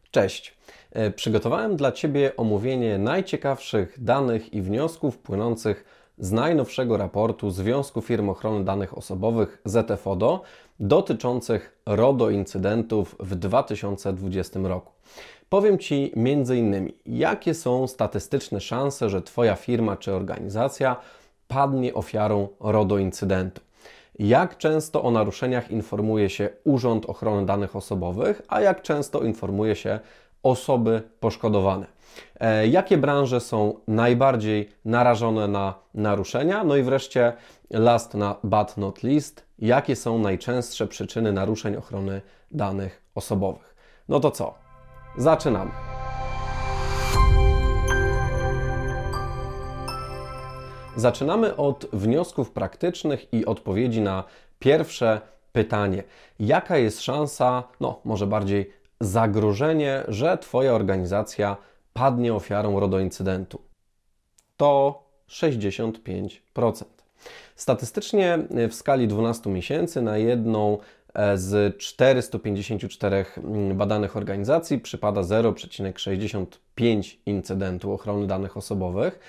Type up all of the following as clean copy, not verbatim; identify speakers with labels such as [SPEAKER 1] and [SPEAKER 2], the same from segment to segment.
[SPEAKER 1] Cześć. Przygotowałem dla Ciebie omówienie najciekawszych danych i wniosków płynących z najnowszego raportu Związku Firm Ochrony Danych Osobowych ZFODO dotyczących RODO incydentów w 2020 roku. Powiem Ci m.in. jakie są statystyczne szanse, że Twoja firma czy organizacja padnie ofiarą RODO incydentu. Jak często o naruszeniach informuje się Urząd Ochrony Danych Osobowych, a jak często informuje się osoby poszkodowane. Jakie branże są najbardziej narażone na naruszenia? No i wreszcie, last but not least, jakie są najczęstsze przyczyny naruszeń ochrony danych osobowych? No to co? Zaczynamy. Zaczynamy od wniosków praktycznych i odpowiedzi na pierwsze pytanie. Jaka jest szansa, może bardziej zagrożenie, że Twoja organizacja padnie ofiarą RODO incydentu? To 65%. Statystycznie w skali 12 miesięcy na jedną z 454 badanych organizacji przypada 0,65 incydentu ochrony danych osobowych,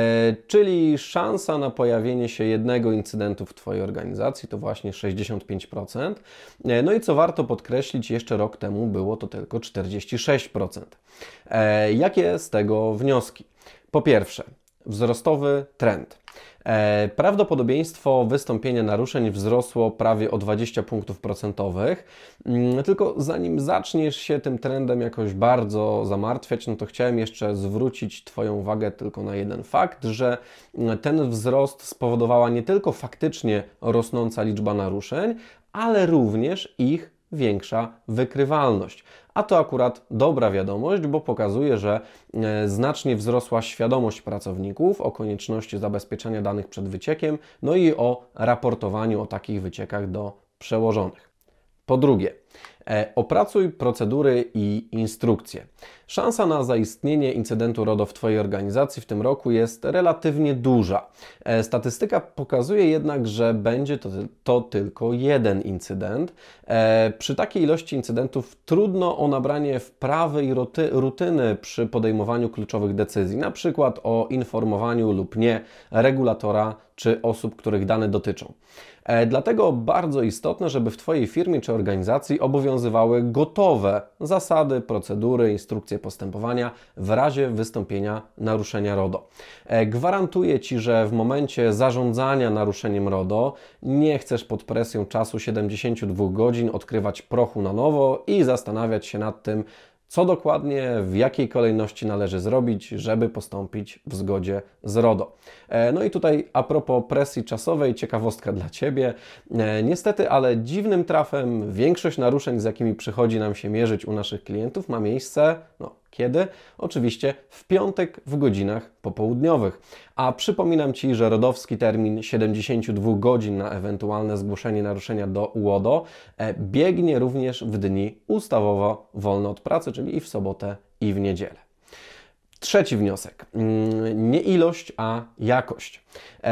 [SPEAKER 1] czyli szansa na pojawienie się jednego incydentu w Twojej organizacji to właśnie 65%. No i co warto podkreślić, jeszcze rok temu było to tylko 46%. Jakie z tego wnioski? Po pierwsze, wzrostowy trend. Prawdopodobieństwo wystąpienia naruszeń wzrosło prawie o 20 punktów procentowych. Tylko zanim zaczniesz się tym trendem jakoś bardzo zamartwiać, to chciałem jeszcze zwrócić Twoją uwagę tylko na jeden fakt, że ten wzrost spowodowała nie tylko faktycznie rosnąca liczba naruszeń, ale również ich większa wykrywalność. A to akurat dobra wiadomość, bo pokazuje, że znacznie wzrosła świadomość pracowników o konieczności zabezpieczenia danych przed wyciekiem, no i o raportowaniu o takich wyciekach do przełożonych. Po drugie, opracuj procedury i instrukcje. Szansa na zaistnienie incydentu RODO w Twojej organizacji w tym roku jest relatywnie duża. Statystyka pokazuje jednak, że będzie to tylko jeden incydent. Przy takiej ilości incydentów trudno o nabranie wprawy i rutyny przy podejmowaniu kluczowych decyzji, na przykład o informowaniu lub nie regulatora czy osób, których dane dotyczą. Dlatego bardzo istotne, żeby w Twojej firmie czy organizacji obowiązywały gotowe zasady, procedury, instrukcje postępowania w razie wystąpienia naruszenia RODO. Gwarantuję Ci, że w momencie zarządzania naruszeniem RODO nie chcesz pod presją czasu 72 godzin odkrywać prochu na nowo i zastanawiać się nad tym, co dokładnie, w jakiej kolejności należy zrobić, żeby postąpić w zgodzie z RODO. No i tutaj a propos presji czasowej, ciekawostka dla Ciebie. Niestety, ale dziwnym trafem większość naruszeń, z jakimi przychodzi nam się mierzyć u naszych klientów, ma miejsce, kiedy? Oczywiście w piątek w godzinach popołudniowych. A przypominam Ci, że rodowski termin 72 godzin na ewentualne zgłoszenie naruszenia do UODO biegnie również w dni ustawowo wolne od pracy, czyli i w sobotę, i w niedzielę. Trzeci wniosek. Nie ilość, a jakość.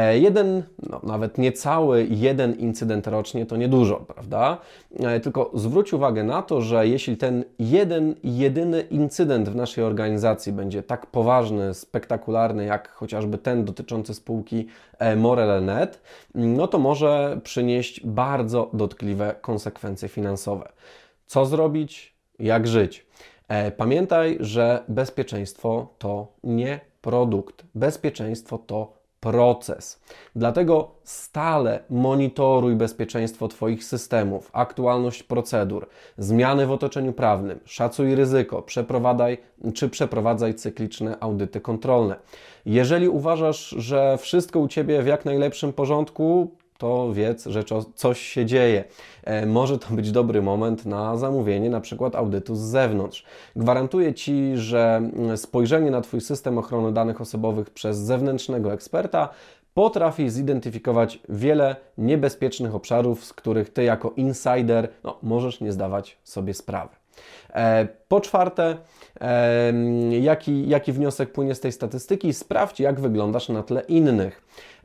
[SPEAKER 1] Nawet niecały jeden incydent rocznie to niedużo, prawda? Tylko zwróć uwagę na to, że jeśli ten jedyny incydent w naszej organizacji będzie tak poważny, spektakularny, jak chociażby ten dotyczący spółki Morel.net, to może przynieść bardzo dotkliwe konsekwencje finansowe. Co zrobić? Jak żyć? Pamiętaj, że bezpieczeństwo to nie produkt. Bezpieczeństwo to proces. Dlatego stale monitoruj bezpieczeństwo Twoich systemów, aktualność procedur, zmiany w otoczeniu prawnym, szacuj ryzyko, przeprowadzaj cykliczne audyty kontrolne. Jeżeli uważasz, że wszystko u Ciebie w jak najlepszym porządku, to wiedz, że coś się dzieje. Może to być dobry moment na zamówienie na przykład audytu z zewnątrz. Gwarantuję Ci, że spojrzenie na Twój system ochrony danych osobowych przez zewnętrznego eksperta potrafi zidentyfikować wiele niebezpiecznych obszarów, z których Ty jako insider możesz nie zdawać sobie sprawy. Po czwarte, jaki wniosek płynie z tej statystyki? Sprawdź, jak wyglądasz na tle innych.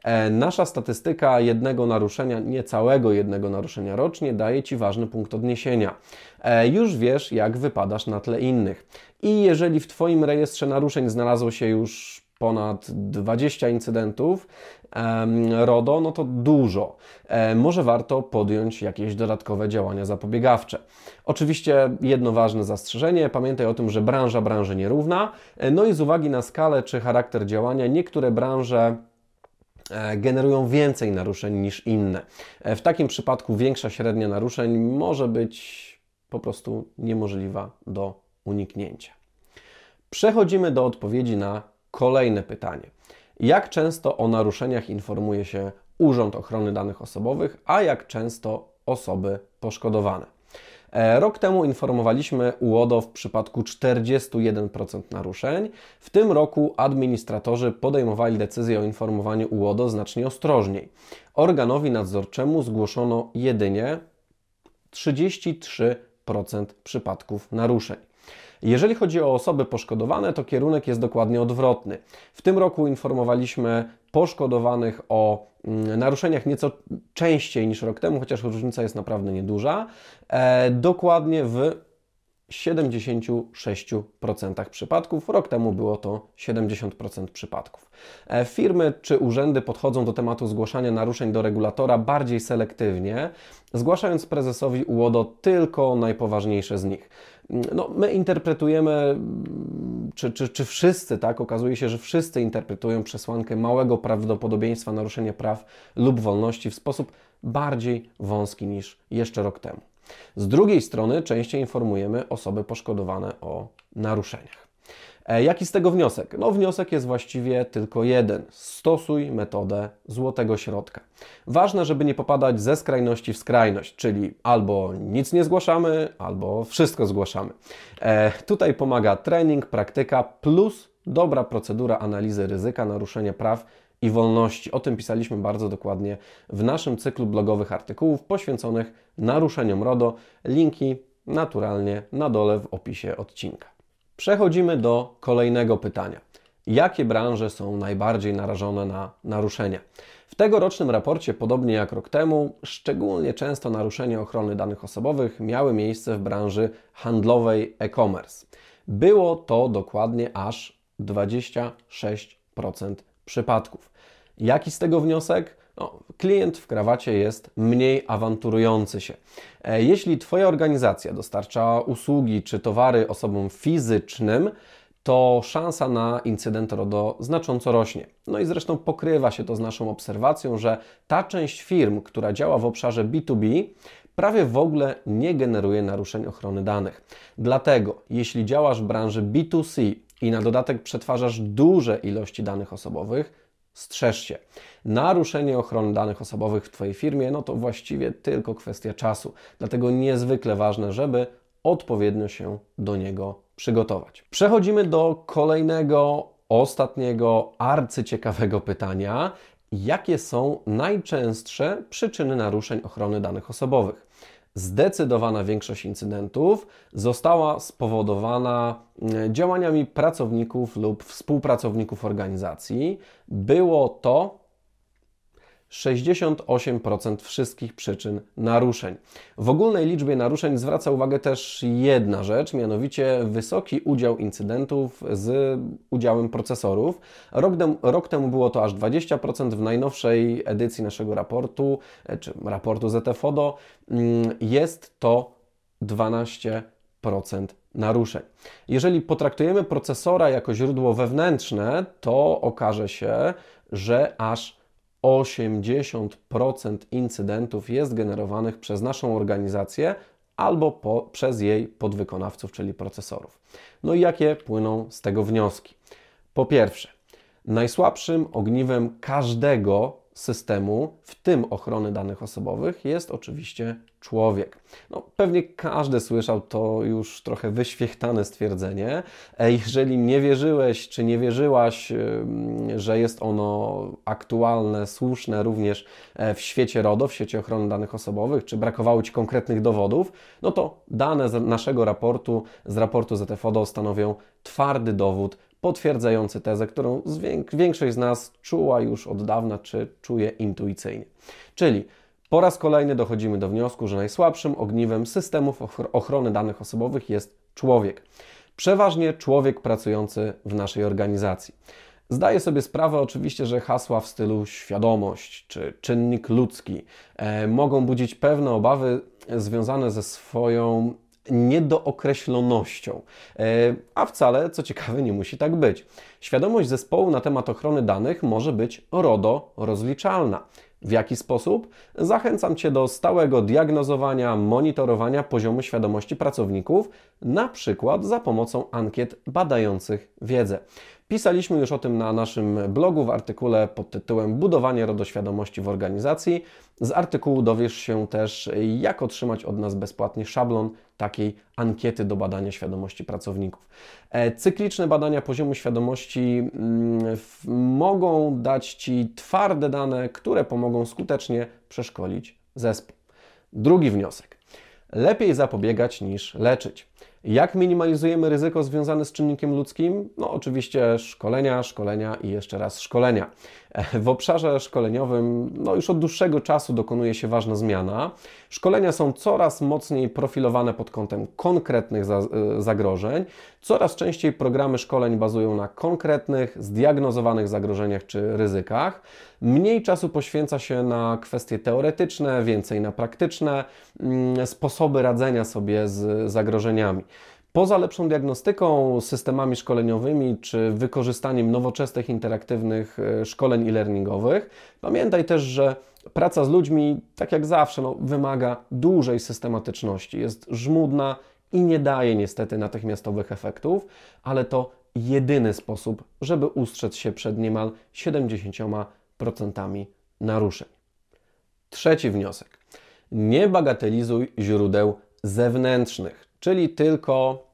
[SPEAKER 1] Nasza statystyka jednego naruszenia, niecałego jednego naruszenia rocznie daje Ci ważny punkt odniesienia. Już wiesz, jak wypadasz na tle innych. I jeżeli w Twoim rejestrze naruszeń znalazło się już ponad 20 incydentów RODO, no to dużo. Może warto podjąć jakieś dodatkowe działania zapobiegawcze. Oczywiście jedno ważne zastrzeżenie, pamiętaj o tym, że branża branży nierówna, no i z uwagi na skalę czy charakter działania niektóre branże generują więcej naruszeń niż inne. W takim przypadku większa średnia naruszeń może być po prostu niemożliwa do uniknięcia. Przechodzimy do odpowiedzi na kolejne pytanie. Jak często o naruszeniach informuje się Urząd Ochrony Danych Osobowych, a jak często osoby poszkodowane? Rok temu informowaliśmy UODO w przypadku 41% naruszeń. W tym roku administratorzy podejmowali decyzję o informowaniu UODO znacznie ostrożniej. Organowi nadzorczemu zgłoszono jedynie 33% przypadków naruszeń. Jeżeli chodzi o osoby poszkodowane, to kierunek jest dokładnie odwrotny. W tym roku informowaliśmy poszkodowanych o naruszeniach nieco częściej niż rok temu, chociaż różnica jest naprawdę nieduża, dokładnie w 76% przypadków. Rok temu było to 70% przypadków. Firmy czy urzędy podchodzą do tematu zgłaszania naruszeń do regulatora bardziej selektywnie, zgłaszając prezesowi UODO tylko najpoważniejsze z nich. No, my interpretujemy, czy wszyscy, tak? Okazuje się, że wszyscy interpretują przesłankę małego prawdopodobieństwa naruszenia praw lub wolności w sposób bardziej wąski niż jeszcze rok temu. Z drugiej strony częściej informujemy osoby poszkodowane o naruszeniach. Jaki z tego wniosek? No, wniosek jest właściwie tylko jeden. Stosuj metodę złotego środka. Ważne, żeby nie popadać ze skrajności w skrajność, czyli albo nic nie zgłaszamy, albo wszystko zgłaszamy. Tutaj pomaga trening, praktyka plus dobra procedura analizy ryzyka naruszenia praw i wolności. O tym pisaliśmy bardzo dokładnie w naszym cyklu blogowych artykułów poświęconych naruszeniom RODO. Linki naturalnie na dole w opisie odcinka. Przechodzimy do kolejnego pytania. Jakie branże są najbardziej narażone na naruszenia? W tegorocznym raporcie, podobnie jak rok temu, szczególnie często naruszenia ochrony danych osobowych miały miejsce w branży handlowej e-commerce. Było to dokładnie aż 26% przypadków. Jaki z tego wniosek? No, klient w krawacie jest mniej awanturujący się. Jeśli Twoja organizacja dostarcza usługi czy towary osobom fizycznym, to szansa na incydent RODO znacząco rośnie. No i zresztą pokrywa się to z naszą obserwacją, że ta część firm, która działa w obszarze B2B, prawie w ogóle nie generuje naruszeń ochrony danych. Dlatego, jeśli działasz w branży B2C i na dodatek przetwarzasz duże ilości danych osobowych, strzeż się. Naruszenie ochrony danych osobowych w Twojej firmie, no to właściwie tylko kwestia czasu. Dlatego niezwykle ważne, żeby odpowiednio się do niego przygotować. Przechodzimy do kolejnego, ostatniego, arcyciekawego pytania. Jakie są najczęstsze przyczyny naruszeń ochrony danych osobowych? Zdecydowana większość incydentów została spowodowana działaniami pracowników lub współpracowników organizacji. Było to 68% wszystkich przyczyn naruszeń. W ogólnej liczbie naruszeń zwraca uwagę też jedna rzecz, mianowicie wysoki udział incydentów z udziałem procesorów. Rok temu było to aż 20%, w najnowszej edycji naszego raportu, czy raportu ZFODO, jest to 12% naruszeń. Jeżeli potraktujemy procesora jako źródło wewnętrzne, to okaże się, że aż 80% incydentów jest generowanych przez naszą organizację albo przez jej podwykonawców, czyli procesorów. No i jakie płyną z tego wnioski? Po pierwsze, najsłabszym ogniwem każdego systemu, w tym ochrony danych osobowych, jest oczywiście człowiek. No, pewnie każdy słyszał to już trochę wyświechtane stwierdzenie. Jeżeli nie wierzyłeś, czy nie wierzyłaś, że jest ono aktualne, słuszne również w świecie RODO, w świecie ochrony danych osobowych, czy brakowało Ci konkretnych dowodów, no to dane z naszego raportu, z raportu ZFODO stanowią twardy dowód potwierdzający tezę, którą większość z nas czuła już od dawna, czy czuje intuicyjnie. Czyli po raz kolejny dochodzimy do wniosku, że najsłabszym ogniwem systemów ochrony danych osobowych jest człowiek. Przeważnie człowiek pracujący w naszej organizacji. Zdaję sobie sprawę oczywiście, że hasła w stylu świadomość czy czynnik ludzki mogą budzić pewne obawy związane ze swoją niedookreślonością, a wcale, co ciekawe, nie musi tak być. Świadomość zespołu na temat ochrony danych może być RODO rozliczalna. W jaki sposób? Zachęcam Cię do stałego diagnozowania, monitorowania poziomu świadomości pracowników, na przykład za pomocą ankiet badających wiedzę. Pisaliśmy już o tym na naszym blogu w artykule pod tytułem Budowanie RODO-świadomości w organizacji. Z artykułu dowiesz się też, jak otrzymać od nas bezpłatnie szablon takiej ankiety do badania świadomości pracowników. Cykliczne badania poziomu świadomości mogą dać Ci twarde dane, które pomogą skutecznie przeszkolić zespół. Drugi wniosek. Lepiej zapobiegać niż leczyć. Jak minimalizujemy ryzyko związane z czynnikiem ludzkim? No oczywiście szkolenia i jeszcze raz szkolenia. W obszarze szkoleniowym już od dłuższego czasu dokonuje się ważna zmiana. Szkolenia są coraz mocniej profilowane pod kątem konkretnych zagrożeń. Coraz częściej programy szkoleń bazują na konkretnych, zdiagnozowanych zagrożeniach czy ryzykach. Mniej czasu poświęca się na kwestie teoretyczne, więcej na praktyczne sposoby radzenia sobie z zagrożeniami. Poza lepszą diagnostyką, systemami szkoleniowymi czy wykorzystaniem nowoczesnych, interaktywnych szkoleń e-learningowych, pamiętaj też, że praca z ludźmi, tak jak zawsze, wymaga dużej systematyczności. Jest żmudna i nie daje niestety natychmiastowych efektów, ale to jedyny sposób, żeby ustrzec się przed niemal 70% naruszeń. Trzeci wniosek. Nie bagatelizuj źródeł zewnętrznych, czyli tylko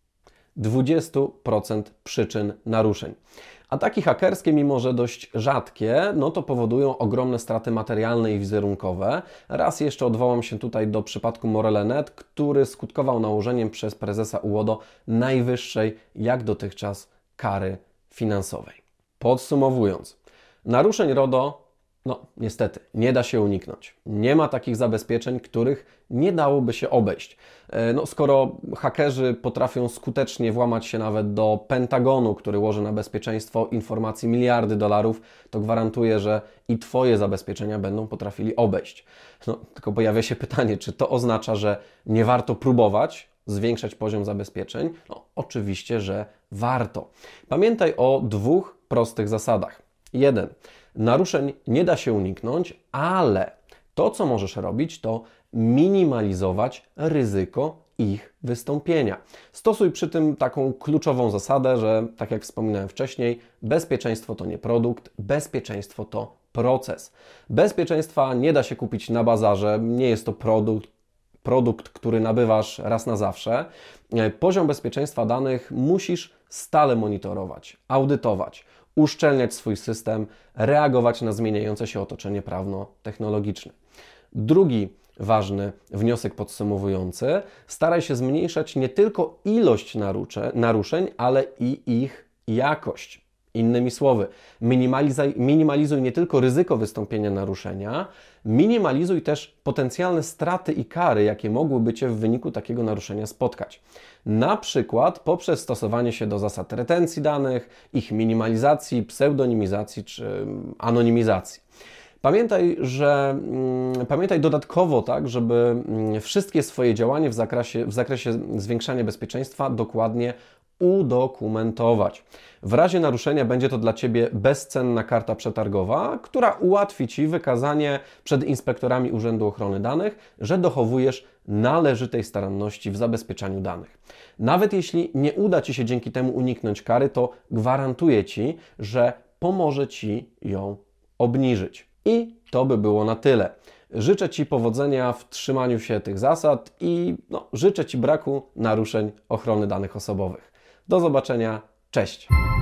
[SPEAKER 1] 20% przyczyn naruszeń. Ataki hakerskie, mimo że dość rzadkie, to powodują ogromne straty materialne i wizerunkowe. Raz jeszcze odwołam się tutaj do przypadku Morele.net, który skutkował nałożeniem przez prezesa UODO najwyższej jak dotychczas kary finansowej. Podsumowując, naruszeń RODO niestety nie da się uniknąć. Nie ma takich zabezpieczeń, których nie dałoby się obejść. Skoro hakerzy potrafią skutecznie włamać się nawet do Pentagonu, który łoży na bezpieczeństwo informacji miliardy dolarów, to gwarantuję, że i Twoje zabezpieczenia będą potrafili obejść. Tylko pojawia się pytanie, czy to oznacza, że nie warto próbować zwiększać poziom zabezpieczeń? Oczywiście, że warto. Pamiętaj o dwóch prostych zasadach. 1. Naruszeń nie da się uniknąć, ale to, co możesz robić, to minimalizować ryzyko ich wystąpienia. Stosuj przy tym taką kluczową zasadę, że, tak jak wspominałem wcześniej, bezpieczeństwo to nie produkt, bezpieczeństwo to proces. Bezpieczeństwa nie da się kupić na bazarze, nie jest to produkt, który nabywasz raz na zawsze. Poziom bezpieczeństwa danych musisz stale monitorować, audytować, uszczelniać swój system, reagować na zmieniające się otoczenie prawno-technologiczne. Drugi ważny wniosek podsumowujący: staraj się zmniejszać nie tylko ilość naruszeń, ale i ich jakość. Innymi słowy, minimalizuj nie tylko ryzyko wystąpienia naruszenia, minimalizuj też potencjalne straty i kary, jakie mogłyby Cię w wyniku takiego naruszenia spotkać. Na przykład poprzez stosowanie się do zasad retencji danych, ich minimalizacji, pseudonimizacji czy anonimizacji. Pamiętaj dodatkowo, żeby wszystkie swoje działania w zakresie zwiększania bezpieczeństwa dokładnie udokumentować. W razie naruszenia będzie to dla Ciebie bezcenna karta przetargowa, która ułatwi Ci wykazanie przed inspektorami Urzędu Ochrony Danych, że dochowujesz należytej staranności w zabezpieczaniu danych. Nawet jeśli nie uda Ci się dzięki temu uniknąć kary, to gwarantuję Ci, że pomoże Ci ją obniżyć. I to by było na tyle. Życzę Ci powodzenia w trzymaniu się tych zasad i życzę Ci braku naruszeń ochrony danych osobowych. Do zobaczenia, cześć!